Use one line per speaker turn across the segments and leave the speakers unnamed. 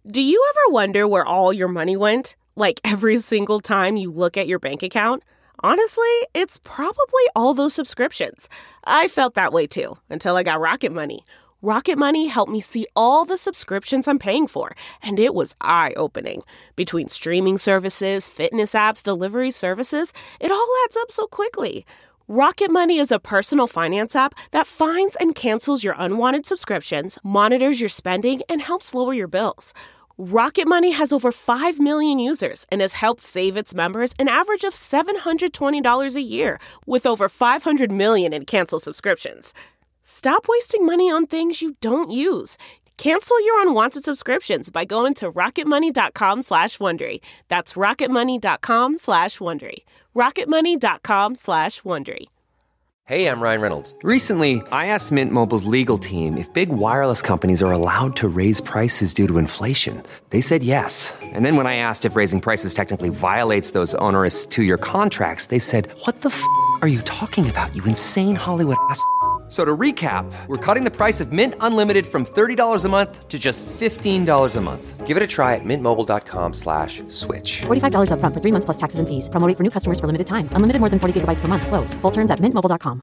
Do you ever wonder where all your money went? Like every single time you look at your bank account? Honestly, it's probably all those subscriptions. I felt that way too, until I got Rocket Money. Rocket Money helped me see all the subscriptions I'm paying for, and it was eye-opening. Between streaming services, fitness apps, delivery services, it all adds up so quickly. Rocket Money is a personal finance app that finds and cancels your unwanted subscriptions, monitors your spending, and helps lower your bills. Rocket Money has over 5 million users and has helped save its members an average of $720 a year, with over 500 million in canceled subscriptions. Stop wasting money on things you don't use. Cancel your unwanted subscriptions by going to rocketmoney.com/Wondery. That's rocketmoney.com/Wondery. rocketmoney.com/Wondery.
Hey, I'm Ryan Reynolds.
Recently, I asked Mint Mobile's legal team if big wireless companies are allowed to raise prices due to inflation. They said yes. And then when I asked if raising prices technically violates those onerous two-year contracts, they said, "What the f*** are you talking about, you insane Hollywood ass?" So to recap, we're cutting the price of Mint Unlimited from $30 a month to just $15 a month.
Give it a try at mintmobile.com/switch.
$45 up front for 3 months plus taxes and fees. Promo rate for new customers for limited time. Unlimited more than 40 gigabytes per month. Slows full terms at mintmobile.com.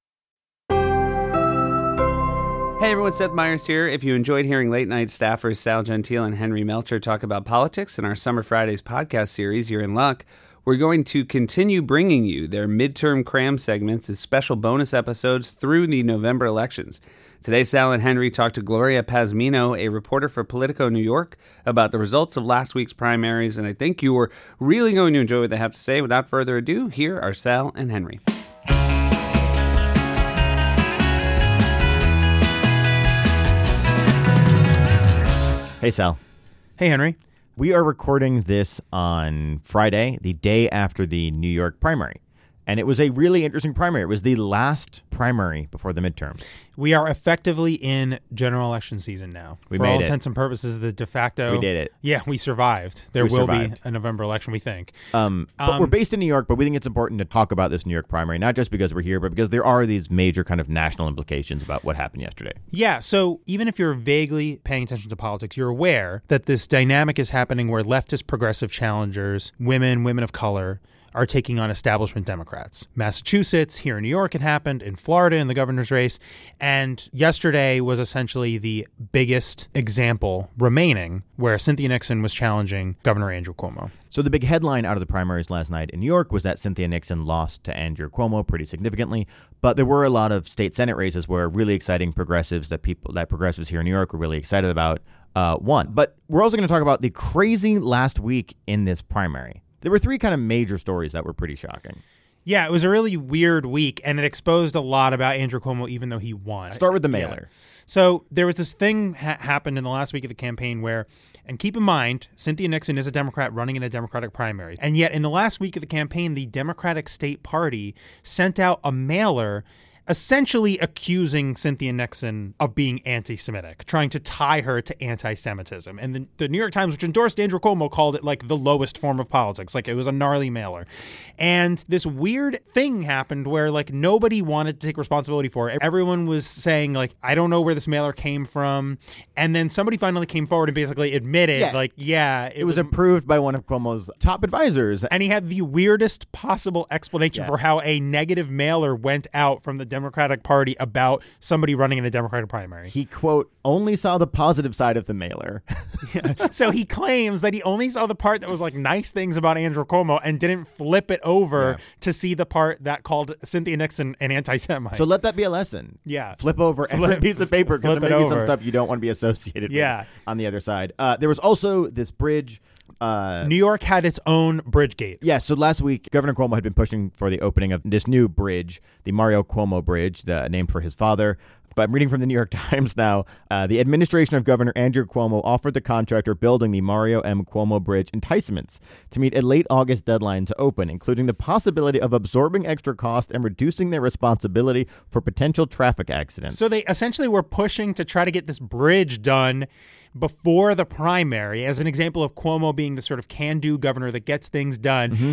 Hey everyone, Seth Meyers here. If you enjoyed hearing late night staffers Sal Gentile and Henry Melcher talk about politics in our Summer Fridays podcast series, you're in luck. We're going to continue bringing you their midterm cram segments as special bonus episodes through the November elections. Today, Sal and Henry talked to Gloria Pazmino, a reporter for Politico New York, about the results of last week's primaries, and I think you are really going to enjoy what they have to say. Without further ado, here are Sal and Henry.
Hey, Sal.
Hey, Henry.
We are recording this on Friday, the day after the New York primary. And it was a really interesting primary. It was the last primary before the midterms.
We are effectively in general election season now.
We
For
made
all
it.
intents and purposes, the de facto...
We did it.
Yeah, we survived. There will be a November election, we think.
But we're based in New York, but we think it's important to talk about this New York primary, not just because we're here, but because there are these major kind of national implications about what happened yesterday.
Yeah, so even if you're vaguely paying attention to politics, you're aware that this dynamic is happening where leftist progressive challengers, women of color, are taking on establishment Democrats. Massachusetts, here in New York it happened, in Florida in the governor's race, and yesterday was essentially the biggest example remaining where Cynthia Nixon was challenging Governor Andrew Cuomo.
So the big headline out of the primaries last night in New York was that Cynthia Nixon lost to Andrew Cuomo pretty significantly, but there were a lot of state Senate races where really exciting progressives that progressives here in New York were really excited about won. But we're also going to talk about the crazy last week in this primary. There were three kind of major stories that were pretty shocking.
Yeah, it was a really weird week, and it exposed a lot about Andrew Cuomo, even though he won.
Start with the mailer.
Yeah. So there was this thing happened in the last week of the campaign where, and keep in mind, Cynthia Nixon is a Democrat running in a Democratic primary. And yet in the last week of the campaign, the Democratic State Party sent out a mailer essentially accusing Cynthia Nixon of being anti-Semitic, trying to tie her to anti-Semitism. And the New York Times, which endorsed Andrew Cuomo, called it like the lowest form of politics. Like it was a gnarly mailer. And this weird thing happened where like nobody wanted to take responsibility for it. Everyone was saying like, I don't know where this mailer came from. And then somebody finally came forward and basically admitted it
was approved by one of Cuomo's top advisors.
And he had the weirdest possible explanation for how a negative mailer went out from the Democratic Party about somebody running in a Democratic primary.
He, quote, only saw the positive side of the mailer.
So he claims that he only saw the part that was like nice things about Andrew Cuomo and didn't flip it over to see the part that called Cynthia Nixon an anti-Semite.
So let that be a lesson.
Yeah.
Flip over every piece of paper because there may be some stuff you don't want to be associated with on the other side. There was also this bridge.
New York had its own bridge gate.
Yeah, so last week, Governor Cuomo had been pushing for the opening of this new bridge, the Mario Cuomo Bridge, named for his father. But I'm reading from the New York Times now. The administration of Governor Andrew Cuomo offered the contractor building the Mario M. Cuomo Bridge enticements to meet a late August deadline to open, including the possibility of absorbing extra cost and reducing their responsibility for potential traffic accidents.
So they essentially were pushing to try to get this bridge done before the primary, as an example of Cuomo being the sort of can-do governor that gets things done.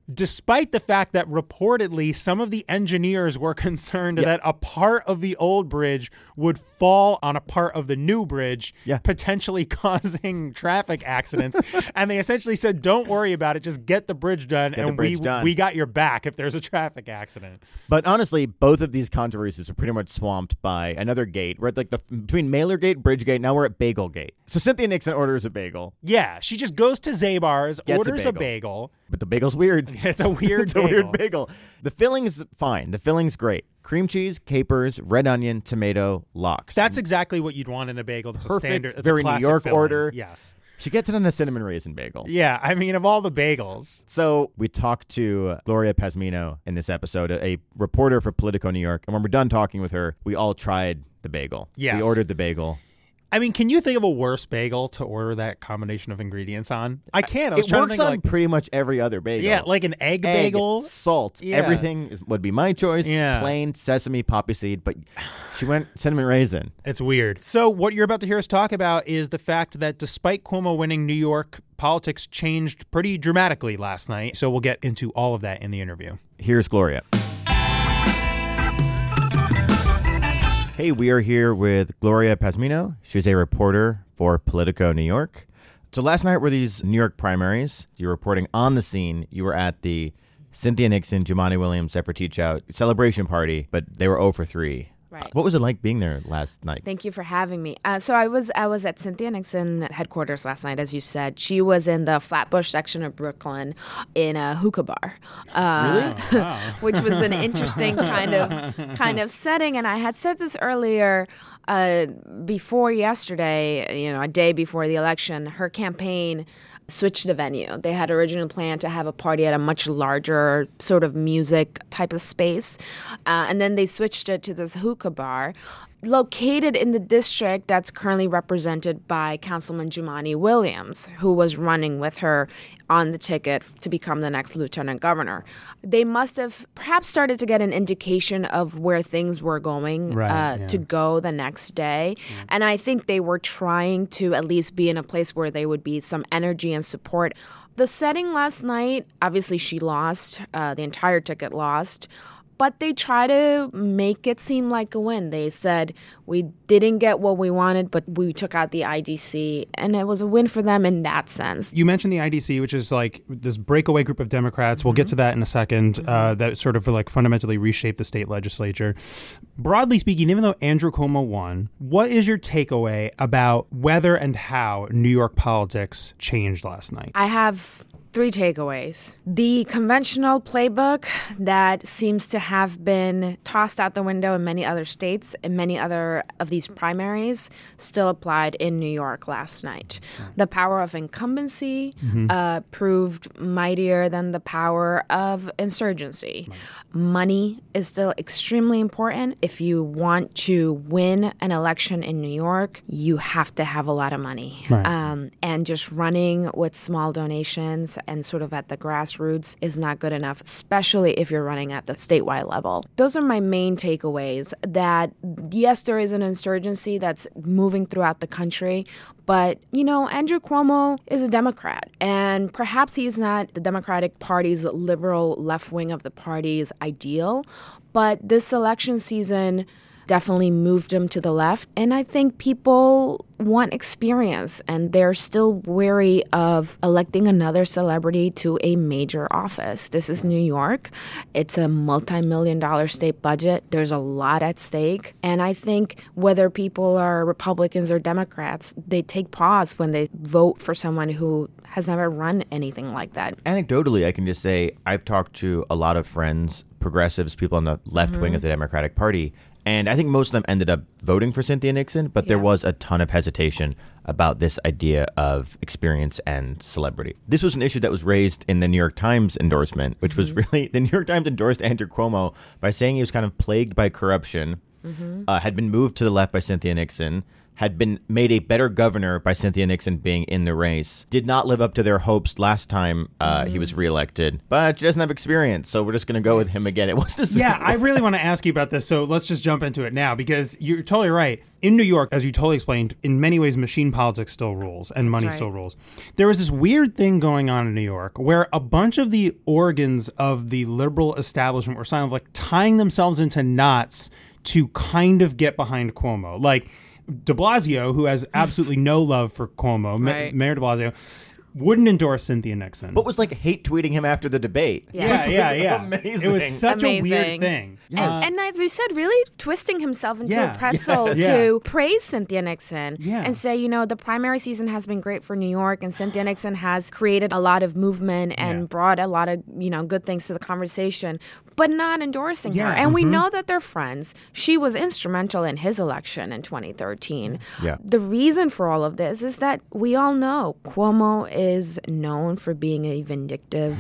despite the fact that reportedly some of the engineers were concerned that a part of the old bridge would fall on a part of the new bridge, potentially causing traffic accidents. And they essentially said, don't worry about it. Just get the bridge done. We got your back if there's a traffic accident.
But honestly, both of these controversies are pretty much swamped by another gate. We're at like between Mailer Gate, Bridge Gate. Now we're at Bagel Gate. So Cynthia Nixon orders a bagel.
Yeah, she just goes to Zabar's, orders a bagel.
But the bagel's weird.
It's a weird
it's a weird bagel. The filling's fine. The filling's great. Cream cheese, capers, red onion, tomato, lox.
That's exactly what you'd want in a bagel. That's
perfect,
a standard. That's
very
a classic
New York
filling.
order.
Yes.
She gets it on a cinnamon raisin bagel.
Yeah, I mean, of all the bagels.
So we talked to Gloria Pazmino in this episode, a reporter for Politico New York. And when we're done talking with her, we all tried the bagel.
Yes.
We ordered the bagel.
I mean, can you think of a worse bagel to order that combination of ingredients on? I can't. I was
it
trying
works
to think
on
like
pretty much every other bagel.
Yeah, like an egg bagel.
Salt.
Yeah.
Everything would be my choice.
Yeah.
Plain sesame, poppy seed. But she went cinnamon raisin.
It's weird. So what you're about to hear us talk about is the fact that despite Cuomo winning New York, politics changed pretty dramatically last night. So we'll get into all of that in the interview.
Here's Gloria. Hey, we are here with Gloria Pazmino. She's a reporter for Politico New York. So last night were these New York primaries. You're reporting on the scene. You were at the Cynthia Nixon, Jumaane Williams, Zephyr Teachout celebration party, but they were 0 for 3.
Right.
What was it like being there last night?
Thank you for having me. So I was at Cynthia Nixon headquarters last night, as you said. She was in the Flatbush section of Brooklyn in a hookah bar,
Really? Wow.
which was an interesting kind of setting. And I had said this earlier. Before yesterday, a day before the election, her campaign switched the venue. They had originally planned to have a party at a much larger sort of music type of space. And then they switched it to this hookah bar located in the district that's currently represented by Councilman Jumaane Williams, who was running with her on the ticket to become the next lieutenant governor. They must have perhaps started to get an indication of where things were going to go the next day. Yeah. And I think they were trying to at least be in a place where there would be some energy and support. The setting last night, obviously she lost, the entire ticket lost. But they try to make it seem like a win. They said, we didn't get what we wanted, but we took out the IDC. And it was a win for them in that sense.
You mentioned the IDC, which is like this breakaway group of Democrats. We'll get to that in a second. That sort of like fundamentally reshaped the state legislature. Broadly speaking, even though Andrew Cuomo won, what is your takeaway about whether and how New York politics changed last night?
I have 3 takeaways. The conventional playbook that seems to have been tossed out the window in many other states and many other of these primaries still applied in New York last night. The power of incumbency proved mightier than the power of insurgency. Money is still extremely important. If you want to win an election in New York, you have to have a lot of money. Right. And just running with small donations and sort of at the grassroots is not good enough, especially if you're running at the statewide level. Those are my main takeaways, that yes, there is an insurgency that's moving throughout the country, but, Andrew Cuomo is a Democrat, and perhaps he's not the Democratic Party's liberal left wing of the party's ideal, but this election season definitely moved him to the left. And I think people want experience, and they're still wary of electing another celebrity to a major office. This is New York. It's a multi-million-dollar state budget. There's a lot at stake. And I think whether people are Republicans or Democrats, they take pause when they vote for someone who has never run anything like that.
Anecdotally, I can just say I've talked to a lot of friends, progressives, people on the left wing of the Democratic Party, and I think most of them ended up voting for Cynthia Nixon, but there was a ton of hesitation about this idea of experience and celebrity. This was an issue that was raised in the New York Times endorsement, which was really, the New York Times endorsed Andrew Cuomo by saying he was kind of plagued by corruption, had been moved to the left by Cynthia Nixon, had been made a better governor by Cynthia Nixon being in the race, did not live up to their hopes last time he was reelected. But she doesn't have experience, so we're just going to go with him again. It was this.
Yeah, I really want to ask you about this, so let's just jump into it now, because you're totally right. In New York, as you totally explained, in many ways, machine politics still rules and money still rules. There was this weird thing going on in New York where a bunch of the organs of the liberal establishment were kind of like tying themselves into knots to kind of get behind Cuomo. Like de Blasio, who has absolutely no love for Cuomo, Mayor de Blasio, wouldn't endorse Cynthia Nixon.
But was like hate tweeting him after the debate.
Yeah.
Amazing.
It was such a weird thing.
And as you said, really twisting himself into a pretzel to praise Cynthia Nixon and say, you know, the primary season has been great for New York, and Cynthia Nixon has created a lot of movement and brought a lot of, you know, good things to the conversation, but not endorsing her. And we know that they're friends. She was instrumental in his election in 2013.
Yeah.
The reason for all of this is that we all know Cuomo is known for being a vindictive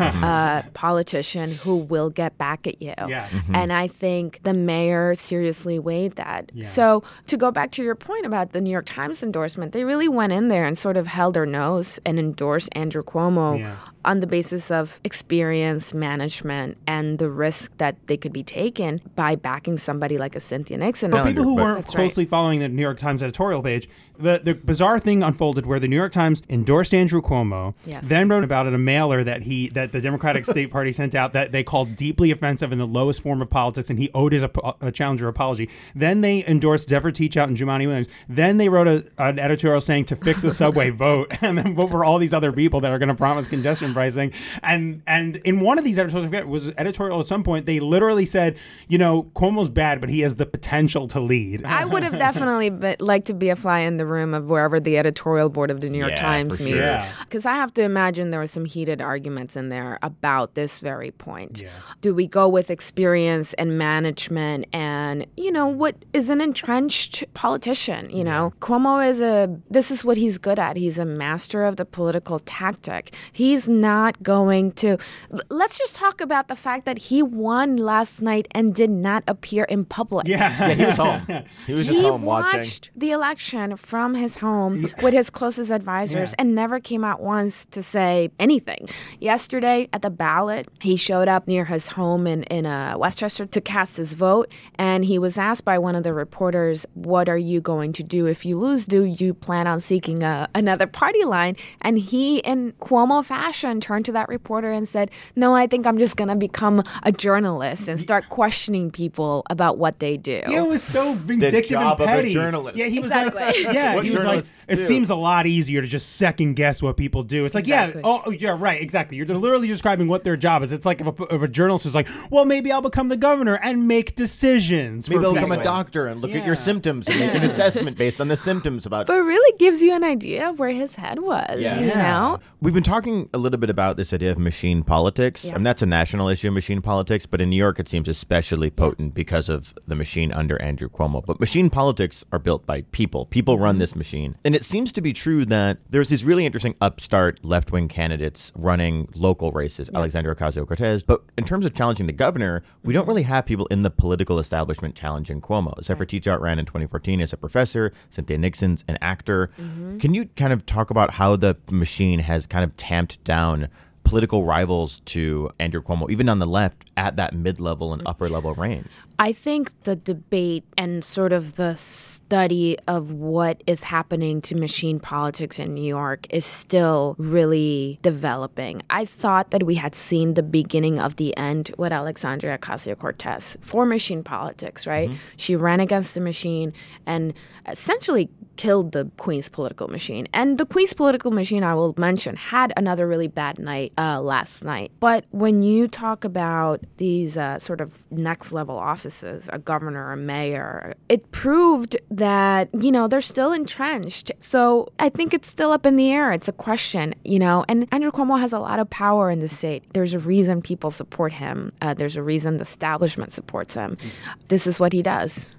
politician who will get back at you. And I think the mayor seriously weighed that. So to go back to your point about the New York Times endorsement, they really went in there and sort of held their nose and endorsed Andrew Cuomo on the basis of experience, management, and the risk that they could be taken by backing somebody like a Cynthia Nixon.
For people who weren't closely following the New York Times editorial page, the bizarre thing unfolded where the New York Times endorsed Andrew Cuomo, then wrote about it a mailer that the Democratic State Party sent out that they called deeply offensive in the lowest form of politics, and he owed his a challenger apology. Then they endorsed Zephyr Teachout and Jumaane Williams. Then they wrote an editorial saying to fix the subway vote, and then vote for all these other people that are going to promise congestion pricing. And in one of these editorials, I forget, was editorial at some point, they literally said, you know, Cuomo's bad, but he has the potential to lead.
I would have definitely liked to be a fly in the room of wherever the editorial board of the New York Times meets. Because I have to imagine there were some heated arguments in there about this very point. Do we go with experience and management and, you know, what is an entrenched politician? You know, Cuomo this is what he's good at. He's a master of the political tactic. He's not going to, let's just talk about the fact that he won last night and did not appear in public.
He was home. He was just home watching.
He watched the election from his home with his closest advisors and never came out once to say anything. Yesterday at the ballot, he showed up near his home in Westchester to cast his vote, and he was asked by one of the reporters, what are you going to do if you lose? Do you plan on seeking another party line? And he, in Cuomo fashion, turned to that reporter and said, no, I think I'm just going to become a journalist and start questioning people about what they do.
Yeah, it was so vindictive and petty.
Of a journalist.
Yeah, he was
exactly.
He was like, it seems a lot easier to just second guess what people do. It's like, right, exactly. You're literally describing what their job is. It's like if a journalist was like, well, maybe I'll become the governor and make decisions.
Maybe I'll become a doctor and look at your symptoms and make an assessment based on the symptoms about.
But it really gives you an idea of where his head was, you know?
We've been talking a little bit about this idea of machine politics, and that's a national issue, machine politics, but in New York it seems especially potent because of the machine under Andrew Cuomo. But machine politics are built by people. People run this machine. And it seems to be true that there's these really interesting upstart left-wing candidates running local races, Alexandria Ocasio-Cortez, but in terms of challenging the governor, we don't really have people in the political establishment challenging Cuomo. Zephyr Teachout ran in 2014 as a professor, Cynthia Nixon's an actor. Can you kind of talk about how the machine has kind of tamped down political rivals to Andrew Cuomo, even on the left, at that mid-level and upper-level range?
I think the debate and sort of the study of what is happening to machine politics in New York is still really developing. I thought that we had seen the beginning of the end with Alexandria Ocasio-Cortez for machine politics, right? She ran against the machine and essentially killed the Queen's political machine. And the Queen's political machine, I will mention, had another really bad night last night. But when you talk about these sort of next-level offices, a governor, a mayor, it proved that, you know, they're still entrenched. So I think it's still up in the air. It's a question, you know. And Andrew Cuomo has a lot of power in the state. There's a reason people support him. There's a reason the establishment supports him. This is what he does.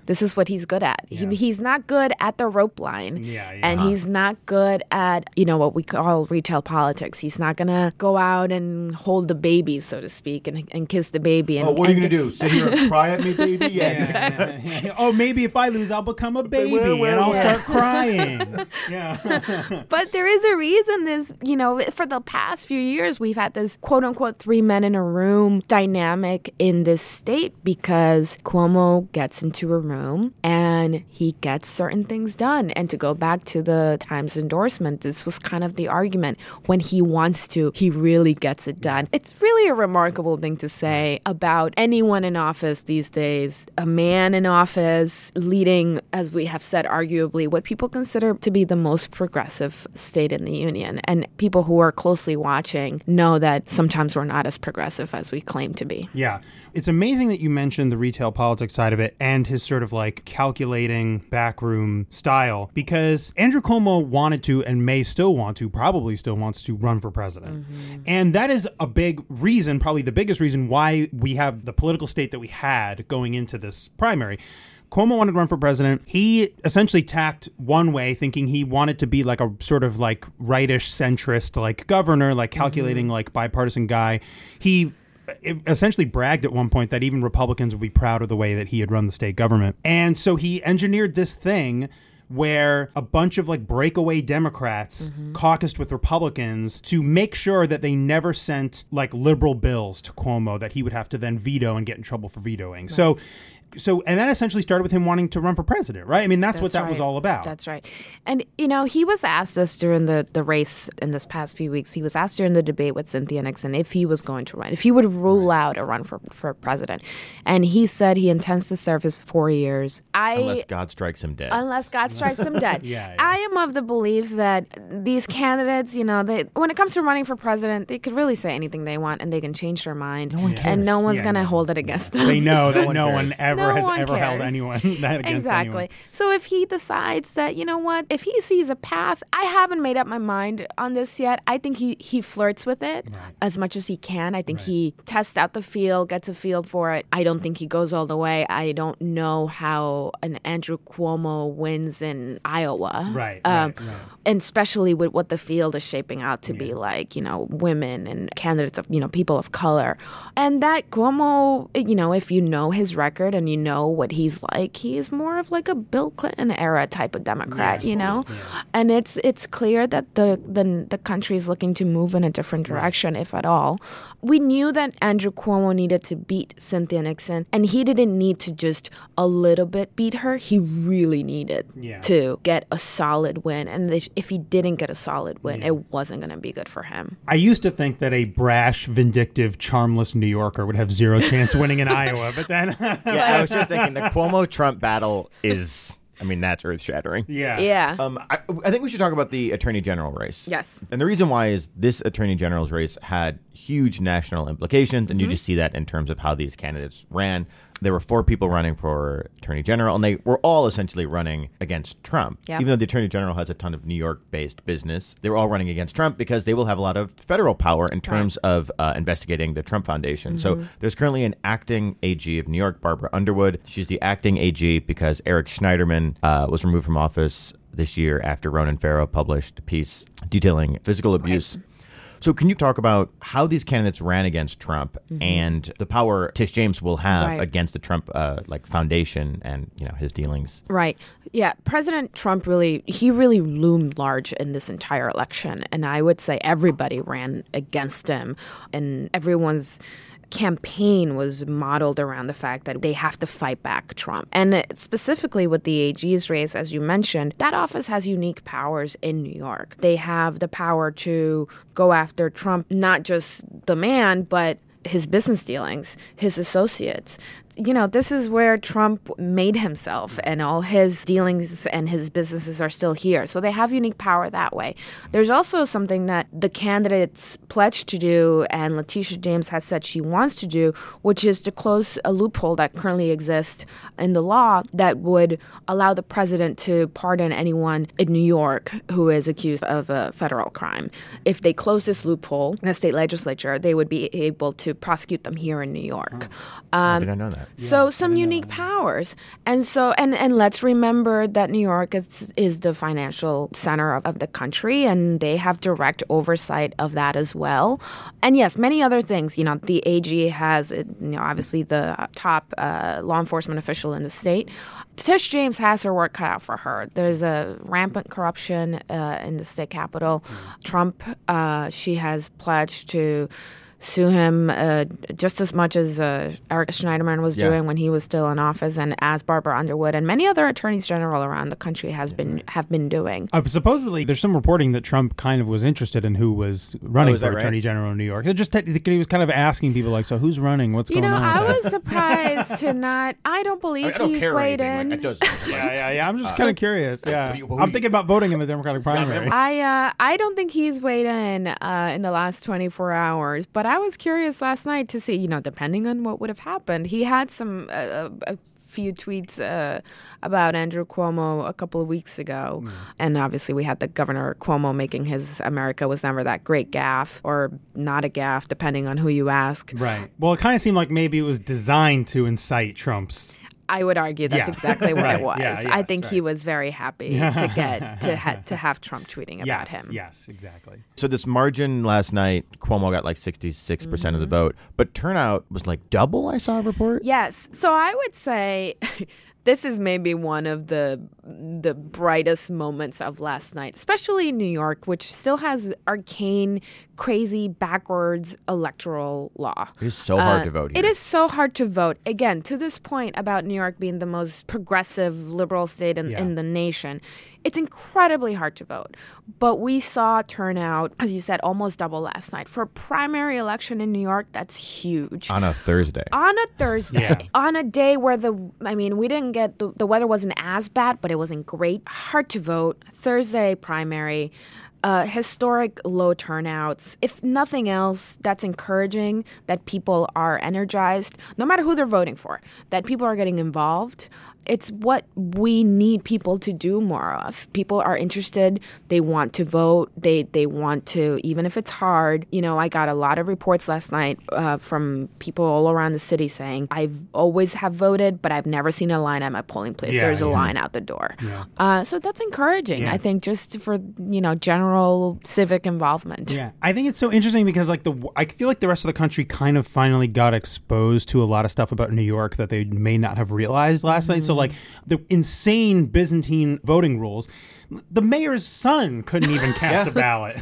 This is what he's good at.
Yeah.
He's not good at the rope line. And he's not good at, what we call retail politics. He's not going to go out and hold the baby, so to speak, and kiss the baby. And,
what are you going to do? Sit here and cry at me, baby?
Yeah. Oh, maybe if I lose, I'll become a baby and I'll start crying. Yeah.
But there is a reason this, for the past few years, we've had this quote unquote 3 men in a room dynamic in this state because Cuomo gets into a room and he gets certain things done. And to go back to the Times endorsement, this was kind of the argument. When he wants to, he really gets it done. It's really a remarkable thing to say about anyone in office these days. A man in office leading, as we have said, arguably what people consider to be the most progressive state in the union. And people who are closely watching know that sometimes we're not as progressive as we claim to be.
Yeah. It's amazing that you mentioned the retail politics side of it and his sort of like calculating backroom style, because Andrew Cuomo wanted to and may still want to, probably still wants to run for president. And that is a big reason, probably the biggest reason why we have the political state that we had going into this primary. Cuomo wanted to run for president. He essentially tacked one way, thinking he wanted to be like a sort of like rightish centrist, like governor, like calculating, like bipartisan guy. He essentially bragged at one point that even Republicans would be proud of the way that he had run the state government. And so he engineered this thing where a bunch of like breakaway Democrats caucused with Republicans to make sure that they never sent like liberal bills to Cuomo that he would have to then veto and get in trouble for vetoing. Right. So, and that essentially started with him wanting to run for president, right? I mean, that's what that was all about.
That's right. And, he was asked this during the race in this past few weeks. He was asked during the debate with Cynthia Nixon if he was going to run, if he would rule out a run for president. And he said he intends to serve his 4 years.
Unless God strikes him dead.
Unless God strikes him dead.
Yeah.
I am of the belief that these candidates, when it comes to running for president, they could really say anything they want and they can change their mind.
No one cares.
And no one's going to hold it against them.
They know that no one ever has
one
ever held
cares.
anyone that against
Exactly.
anyone.
So if he decides that, if he sees a path, I haven't made up my mind on this yet. I think he flirts with it as much as he can. I think he tests out the field, gets a feel for it. I don't think he goes all the way. I don't know how an Andrew Cuomo wins in Iowa.
Right.
And especially with what the field is shaping out to be like, women and candidates of, people of color. And that Cuomo, if you know his record and you know what he's like, he is more of like a Bill Clinton era type of Democrat, And it's clear that the country is looking to move in a different direction, if at all. We knew that Andrew Cuomo needed to beat Cynthia Nixon, and he didn't need to just a little bit beat her. He really needed to get a solid win. And if he didn't get a solid win, it wasn't going to be good for him.
I used to think that a brash, vindictive, charmless New Yorker would have zero chance winning in Iowa, but then...
I was just thinking the Cuomo-Trump battle is... that's earth-shattering.
Yeah.
I think we should talk about the Attorney General race.
Yes.
And the reason why is this Attorney General's race had huge national implications, and you just see that in terms of how these candidates ran. There were 4 people running for Attorney General, and they were all essentially running against Trump. Yep. Even though the Attorney General has a ton of New York-based business, they were all running against Trump because they will have a lot of federal power in terms of investigating the Trump Foundation. So there's currently an acting AG of New York, Barbara Underwood. She's the acting AG because Eric Schneiderman was removed from office this year after Ronan Farrow published a piece detailing physical abuse. So can you talk about how these candidates ran against Trump and the power Tish James will have against the Trump foundation and his dealings?
Right. Yeah. President Trump really loomed large in this entire election. And I would say everybody ran against him, and everyone's campaign was modeled around the fact that they have to fight back Trump. And specifically with the AG's race, as you mentioned, that office has unique powers in New York. They have the power to go after Trump, not just the man, but his business dealings, his associates. This is where Trump made himself, and all his dealings and his businesses are still here. So they have unique power that way. There's also something that the candidates pledged to do, and Letitia James has said she wants to do, which is to close a loophole that currently exists in the law that would allow the president to pardon anyone in New York who is accused of a federal crime. If they close this loophole in the state legislature, they would be able to prosecute them here in New York.
I did not know that.
So some unique powers. And so and let's remember that New York is the financial center of the country, and they have direct oversight of that as well. And yes, many other things. You know, the AG has, obviously the top law enforcement official in the state. Tish James has her work cut out for her. There's a rampant corruption in the state capitol. Trump, she has pledged to sue him just as much as Eric Schneiderman was doing when he was still in office, and as Barbara Underwood and many other attorneys general around the country have been doing.
Supposedly, there's some reporting that Trump kind of was interested in who was running for attorney general in New York. He was kind of asking people like, so who's running? What's going on?
I was surprised to not. I don't believe he's weighed in.
Yeah. I'm just kind of curious. Yeah, I'm thinking about voting in the Democratic primary.
I don't think he's weighed in the last 24 hours, but I was curious last night to see, depending on what would have happened. He had some a few tweets about Andrew Cuomo a couple of weeks ago. And obviously we had the Governor Cuomo making his America was never that great gaffe, or not a gaffe, depending on who you ask.
Right. Well, it kind of seemed like maybe it was designed to incite Trump's.
I would argue that's exactly what it was. I think he was very happy to get to have Trump tweeting about him.
Yes, exactly.
So this margin last night, Cuomo got like 66% of the vote, but turnout was like double, I saw a report.
Yes. So I would say this is maybe one of the brightest moments of last night, especially in New York, which still has arcane, crazy, backwards electoral law.
It is so hard to vote here.
It is so hard to vote. Again, to this point about New York being the most progressive liberal state in the nation, it's incredibly hard to vote. But we saw turnout, as you said, almost double last night. For a primary election in New York, that's huge.
On a Thursday.
On a day where we didn't get, the weather wasn't as bad, but it wasn't great. Hard to vote. Thursday primary. Historic low turnouts. If nothing else, that's encouraging that people are energized, no matter who they're voting for, that people are getting involved. It's what we need people to do more of. People are interested. They want to vote. They want to, even if it's hard. I got a lot of reports last night from people all around the city saying, I've always have voted, but I've never seen a line at my polling place. There's a line out the door. So that's encouraging, I think, just for, general civic involvement.
Yeah. I think it's so interesting because I feel like the rest of the country kind of finally got exposed to a lot of stuff about New York that they may not have realized last night. So the insane Byzantine voting rules, the mayor's son couldn't even cast a ballot.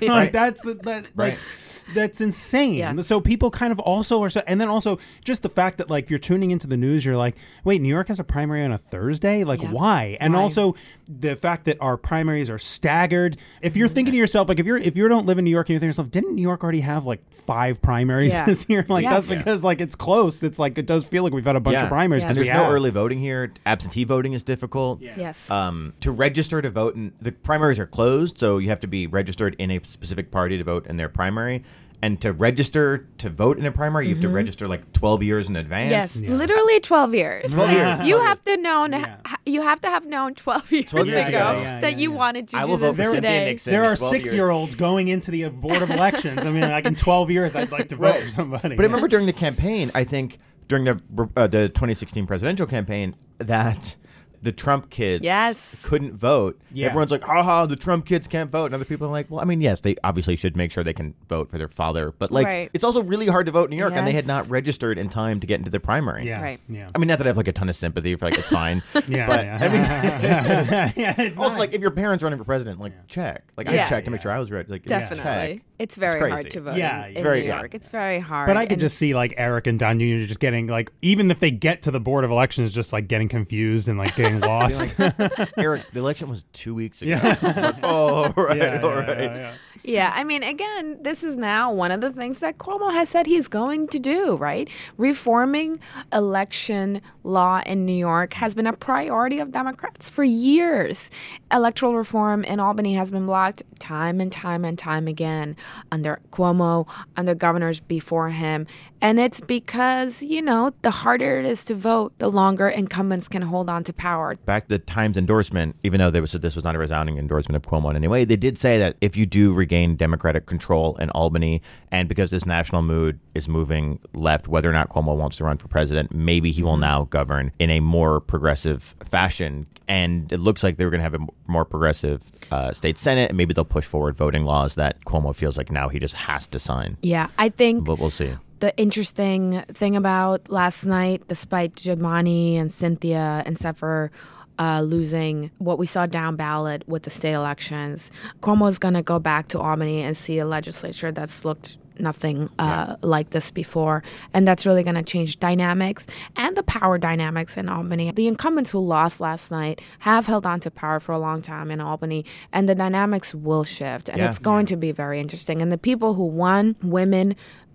That's insane. Yes. So people kind of also are, and then also just the fact that if you're tuning into the news, you're like, wait, New York has a primary on a Thursday? Why? And also the fact that our primaries are staggered. If you're thinking to yourself, if you don't live in New York and you're thinking to yourself, didn't New York already have 5 primaries this year? That's because it's close. It's it does feel like we've had a bunch of primaries.
And there's no early voting here. Absentee voting is difficult.
Yes.
To register to vote, and the primaries are closed, so you have to be registered in a specific party to vote in their primary. And to register to vote in a primary, you have to register 12 years in advance.
Yes, literally 12 years.
12 years.
You have to know. You have to have known 12 years ago that you wanted to do this today.
There are 6-year-olds going into the Board of Elections. In 12 years, I'd like to vote for somebody.
But I remember during the campaign, I think during the 2016 presidential campaign, that the Trump kids couldn't vote. Yeah. Everyone's like, haha, the Trump kids can't vote. And other people are like, well, yes, they obviously should make sure they can vote for their father. But it's also really hard to vote in New York, and they had not registered in time to get into the primary.
Yeah. Right. Yeah.
Not that I have a ton of sympathy for it's fine. But it's also if your parents running for president, check. I checked to make sure I was ready.
Definitely.
Check.
It's very hard to vote in New York. It's very hard.
But I could just see Eric and Don Jr. just getting even if they get to the Board of Elections, just getting confused and getting lost.
Eric, the election was 2 weeks ago. All right.
Yeah, again, this is now one of the things that Cuomo has said he's going to do, right? Reforming election law in New York has been a priority of Democrats for years. Electoral reform in Albany has been blocked time and time and time again under Cuomo, under governors before him. And it's because, the harder it is to vote, the longer incumbents can hold on to power.
Back to the Times endorsement, even though this was not a resounding endorsement of Cuomo in any way, they did say that if you do regain regain Democratic control in Albany. And because this national mood is moving left, whether or not Cuomo wants to run for president, maybe he will now govern in a more progressive fashion. And it looks like they're going to have a more progressive state Senate, and maybe they'll push forward voting laws that Cuomo feels like now he just has to sign.
Yeah, I think
But we'll see.
the interesting thing about last night, despite Jabani and Cynthia and Sefer losing what we saw down ballot with the state elections, Cuomo's going to go back to Albany and see a legislature that's looked nothing like this before. And that's really going to change dynamics and the power dynamics in Albany. The incumbents who lost last night have held on to power for a long time in Albany, and the dynamics will shift. And it's going to be very interesting. And the people who won, women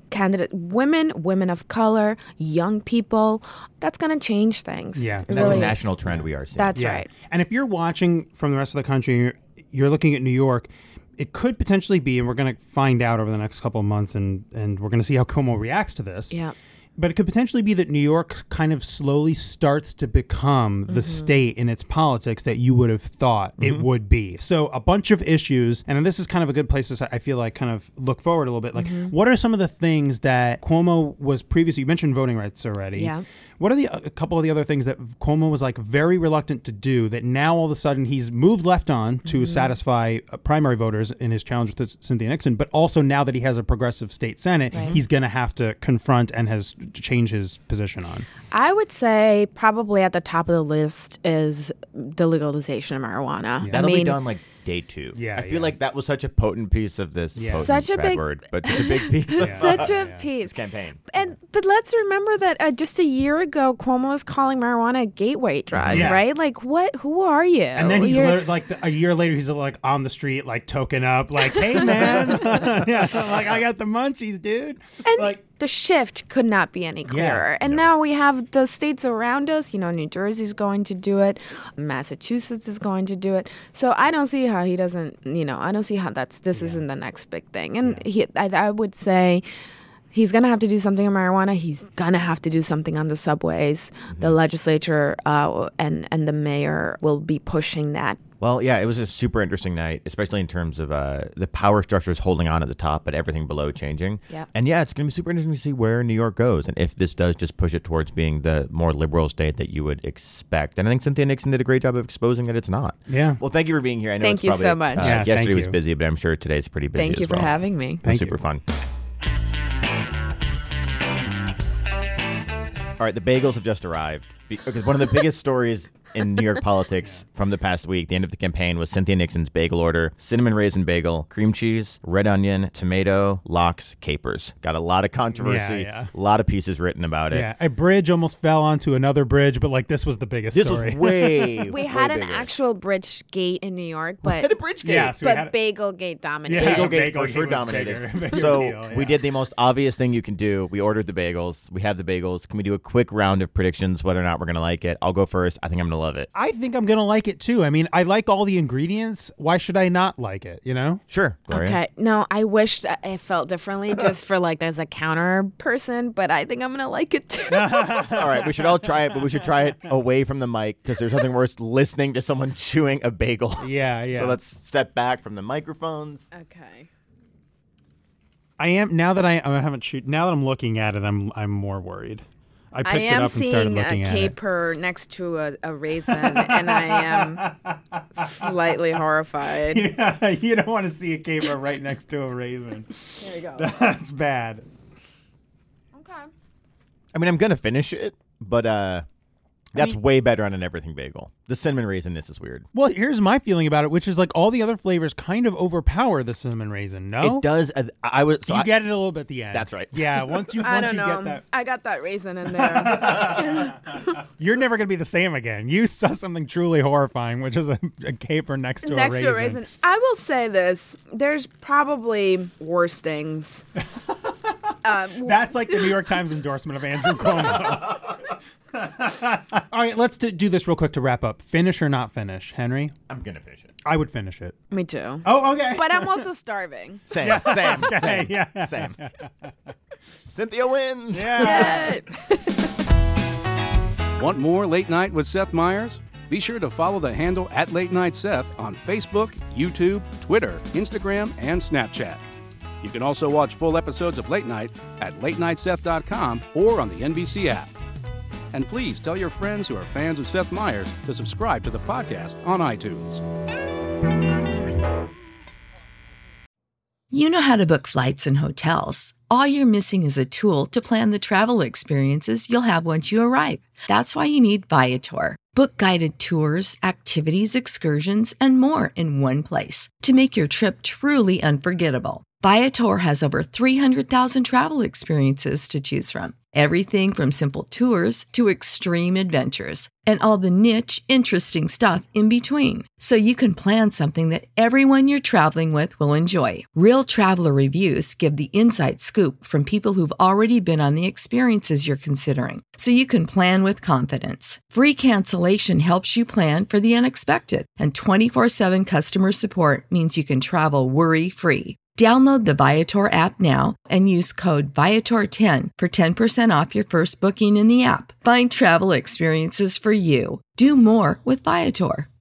of color, young people, that's going to change things.
Yeah.
And that's a national trend we are seeing.
That's right.
And if you're watching from the rest of the country, you're looking at New York, it could potentially be, and we're going to find out over the next couple of months, and we're going to see how Cuomo reacts to this.
Yeah.
But it could potentially be that New York kind of slowly starts to become the state in its politics that you would have thought it would be. So a bunch of issues, and this is kind of a good place to, I feel like, kind of look forward a little bit. Like, what are some of the things that Cuomo was previously, you mentioned voting rights already.
Yeah.
What are a couple of the other things that Cuomo was like very reluctant to do that now all of a sudden he's moved left on to satisfy primary voters in his challenge with Cynthia Nixon, but also now that he has a progressive state Senate, he's going to have to confront and has to change his position on?
I would say probably at the top of the list is the legalization of marijuana.
Yeah. That'll be done like day 2.
Yeah,
I feel like that was such a potent piece of this. Potent,
Such a
bad
big
word, but such a big piece of
such a piece.
this campaign.
But let's remember that just a year ago, Cuomo was calling marijuana a gateway drug, right? Like, what? Who are you?
And then he's like a year later, he's like on the street, like token up, like, "Hey man, like I got the munchies, dude."
And
like
the shift could not be any clearer. And now we have the states around us. New Jersey's going to do it. Massachusetts is going to do it. So I don't see how he doesn't, I don't see how this isn't the next big thing. And I would say he's going to have to do something on marijuana. He's going to have to do something on the subways. The legislature and the mayor will be pushing that.
Well, yeah, it was a super interesting night, especially in terms of the power structures holding on at the top, but everything below changing.
Yeah.
And yeah, it's going to be super interesting to see where New York goes and if this does just push it towards being the more liberal state that you would expect. And I think Cynthia Nixon did a great job of exposing that it's not.
Yeah.
Well, thank you for being here. I know
Thank
it's
you
probably,
so much.
Yesterday was
you.
busy, but I'm sure today's pretty busy
Thank you
as
for
well.
having me.
Super fun. All right, the bagels have just arrived. Because one of the biggest stories in New York politics from the past week, the end of the campaign, was Cynthia Nixon's bagel order. Cinnamon raisin bagel, cream cheese, red onion, tomato, lox, capers. Got a lot of controversy, a lot of pieces written about it.
Yeah, a bridge almost fell onto another bridge, but like this was the biggest story.
This was way
We had an
bigger.
actual bridge gate in New York, but
Had a bridge gate.
Yes,
but Bagel Gate dominated.
Yeah,
Bagel gate
Bagel
for
Gate
sure
was
dominated.
bigger
So
deal,
we did the most obvious thing you can do. We ordered the bagels. We have the bagels. Can we do a quick round of predictions whether or not we're going to like it? I'll go first. I think I'm going to love it.
I think I'm going to like it too. I mean, I like all the ingredients. Why should I not like it,
Sure. Gloria.
Okay. No, I wish that I felt differently just for as a counter person, but I think I'm going to like it too.
All right, we should all try it, but we should try it away from the mic because there's nothing worse listening to someone chewing a bagel.
Yeah.
So let's step back from the microphones.
Okay.
I am now that now that I'm looking at it, I'm more worried. I picked it
am
up and started
seeing
looking
a
at it.
caper next to a raisin, and I am slightly horrified.
Yeah, you don't want to see a caper right next to a raisin.
There you go.
That's bad.
Okay.
I mean, I'm going to finish it, but that's way better on an everything bagel. The cinnamon raisin-ness is weird.
Well, here's my feeling about it, which is like all the other flavors kind of overpower the cinnamon raisin. No,
It does.
you get it a little bit at the end.
That's right.
Yeah, once you
I don't know.
get that,
I got that raisin in there.
you're never gonna be the same again. You saw something truly horrifying, which is a caper next to a raisin.
Next to a raisin. I will say this: there's probably worse things.
That's like the New York Times endorsement of Andrew Cuomo. All right, let's do this real quick to wrap up. Finish or not finish, Henry?
I'm going to finish it.
I would finish it.
Me too.
Oh, okay.
But I'm also starving.
Same.
Yeah.
Same. Cynthia wins.
Yeah.
Want more Late Night with Seth Meyers? Be sure to follow the handle at Late Night Seth on Facebook, YouTube, Twitter, Instagram, and Snapchat. You can also watch full episodes of Late Night at latenightseth.com or on the NBC app. And please tell your friends who are fans of Seth Meyers to subscribe to the podcast on iTunes.
You know how to book flights and hotels. All you're missing is a tool to plan the travel experiences you'll have once you arrive. That's why you need Viator. Book guided tours, activities, excursions, and more in one place to make your trip truly unforgettable. Viator has over 300,000 travel experiences to choose from. Everything from simple tours to extreme adventures and all the niche, interesting stuff in between. So you can plan something that everyone you're traveling with will enjoy. Real traveler reviews give the inside scoop from people who've already been on the experiences you're considering. So you can plan with confidence. Free cancellation helps you plan for the unexpected. And 24/7 customer support means you can travel worry-free. Download the Viator app now and use code Viator10 for 10% off your first booking in the app. Find travel experiences for you. Do more with Viator.